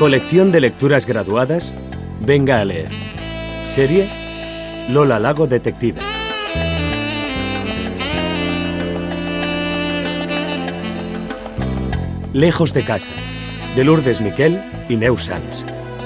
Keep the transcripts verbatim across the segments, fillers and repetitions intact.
Colección de lecturas graduadas, Venga a leer. Serie, Lola Lago Detective. Lejos de casa, de Lourdes Miquel y Neus Sans.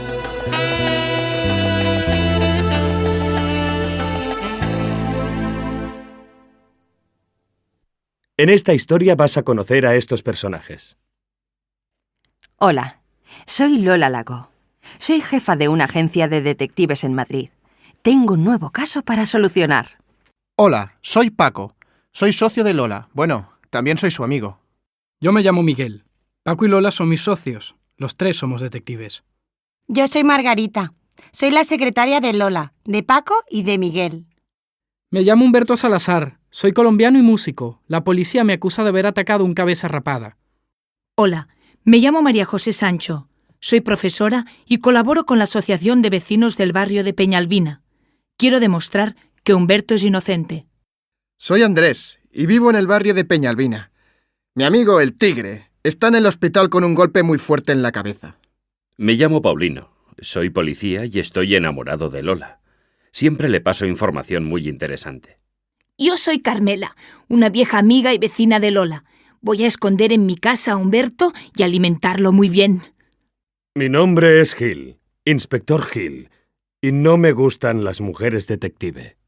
En esta historia vas a conocer a estos personajes. Hola, soy Lola Lago. Soy jefa de una agencia de detectives en Madrid. Tengo un nuevo caso para solucionar. Hola, soy Paco. Soy socio de Lola. Bueno, también soy su amigo. Yo me llamo Miguel. Paco y Lola son mis socios. Los tres somos detectives. Yo soy Margarita. Soy la secretaria de Lola, de Paco y de Miguel. Me llamo Humberto Salazar. Soy colombiano y músico. La policía me acusa de haber atacado un cabeza rapada. Hola, me llamo María José Sancho. Soy profesora y colaboro con la Asociación de Vecinos del Barrio de Peñalbina. Quiero demostrar que Humberto es inocente. Soy Andrés y vivo en el barrio de Peñalbina. Mi amigo, el Tigre, está en el hospital con un golpe muy fuerte en la cabeza. Me llamo Paulino. Soy policía y estoy enamorado de Lola. Siempre le paso información muy interesante. Yo soy Carmela, una vieja amiga y vecina de Lola. Voy a esconder en mi casa a Humberto y alimentarlo muy bien. Mi nombre es Gil, Inspector Gil, y no me gustan las mujeres detective.